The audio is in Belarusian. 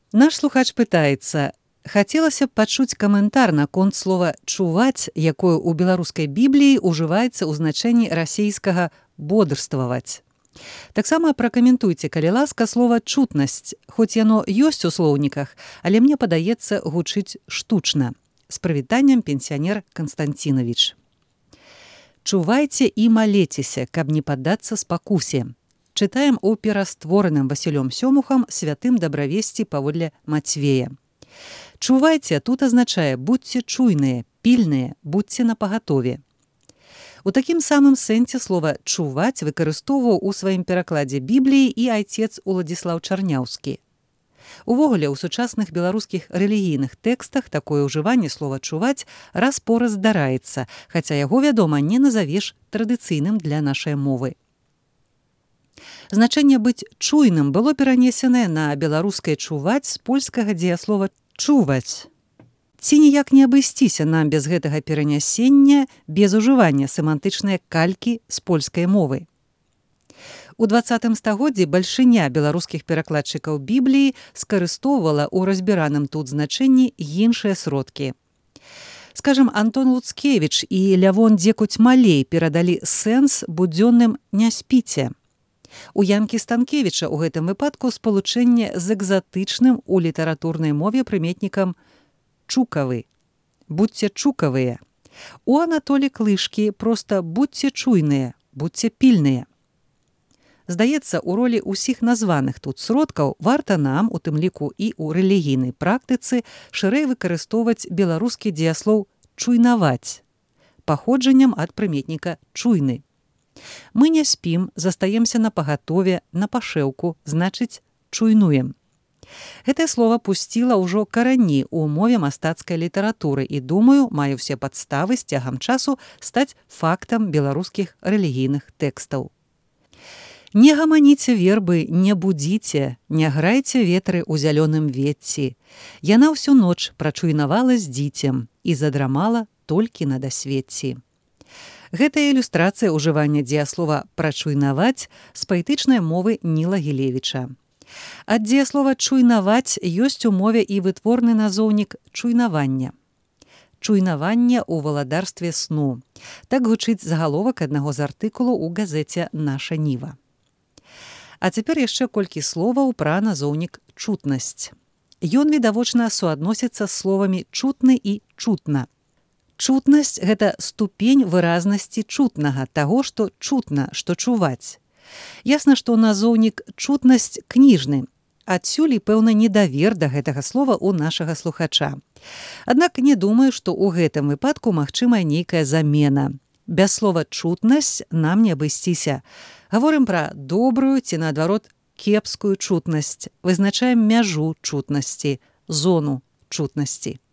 Наш слухач пытаецца: хацелася б пачуць каментар наконт слова «чуваць», якое ў беларускай бібліі ўжываецца ў значэнні расейскага «бодрстваваць». Таксама пракаментуйце, калі ласка, слова «чутнасць», хоць яно ёсць у слоўніках, але мне падаецца, гучыць штучна. З прывітаннем, пенсіянер Канстанцінавіч. Чувайце і малецеся, каб не паддацца спакусе. Чытаем у пераствораным Васілём Сёмухам святым дабравесці паводле Мацвея. Чувайце тут азначае будьце чуйныя, пільныя, будьце напагатове. У такім самым сэнсе слова «чуваць» выкарыстоўваў у сваім перакладзе Бібліі і айцец Уладзіслаў Чарняўскі. Увогуле, у сучасных беларускіх рэлігійных тэкстах такое ўжыванне слова «чуваць» раз-пораз здараецца, хаця яго, вядома, не назавеш традыцыйным для нашай мовы. Значэнне «быць чуйным» было перанесенае на беларускае «чуваць» з польскага дзеяслова «чуваць». Ці ніяк не абысціся нам без гэтага перанясення, без ужывання семантычнай калькі з польскай мовы. У 20 стагоддзі бальшыня беларускіх перакладчыкаў Бібліі скарыстоўвала ў разбіраным тут значэнні іншыя сродкі. Скажам, Антон Луцкевіч і Лявон Дзекуць-Малей перадалі сэнс будзённым «не спіце». У Янкі Станкевіча ў гэтым выпадку спалучэнне з экзатычным у літаратурнай мове прыметнікам «чукавы». Будьце чукавыя. У Анатолі Клышкі проста будьце чуйныя, будьце пільныя. Здаецца, у ролі ўсіх названых тут сродкаў варта нам, у тым ліку і ў рэлігійнай практыцы, шырэй выкарыстоўваць беларускі дзеяслоў «чуйнаваць» паходжаннем ад прыметніка «чуйны». Мы не спім, застаемся на пагатове, на пашэўку, значыць, чуйнуем. Гэтае слова пусціла ўжо карані ў мове мастацкай літаратуры і, думаю, мае ўсе падставы з цягам часу стаць фактам беларускіх рэлігійных тэкстаў. Не гаманіце вербы, не будзіце, не грайце ветры ў зялёным ветці. Яна ўсю ноч прачуйнавала з дзіцем і задрамала толькі на дасвеці. Гэтая ілюстрацыя ўжывання дзеяслова «прачуйнаваць» з паэтычнай мовы Ніла Гілевіча. Ад дзеяслова «чуйнаваць» ёсць у мове і вытворны назоўнік «чуйнавання». Чуйнаванне ў валадарстве сну. Так гучыць загаловак аднаго з артыкулаў у газеце «Наша Ніва». А цяпер яшчэ колькі словаў пра назоўнік «чутнасць». Ён, відавочна, суадносіцца з словамі «чутны» і «чутна». Чутнасць – гэта ступень выразнасці чутнага, таго, што чутна, што чуваць. Ясна, што назоўнік «чутнасць» кніжны. Адсюль і пэўны недавер да гэтага слова ў нашага слухача. Аднак не думаю, што ў гэтым выпадку магчымая нейкая замена. Без слова «чутнасць» нам не абысціся. Гаворым пра добрую ці, наадварот, кепскую чутнасць. Вызначаем мяжу чутнасці, зону чутнасці.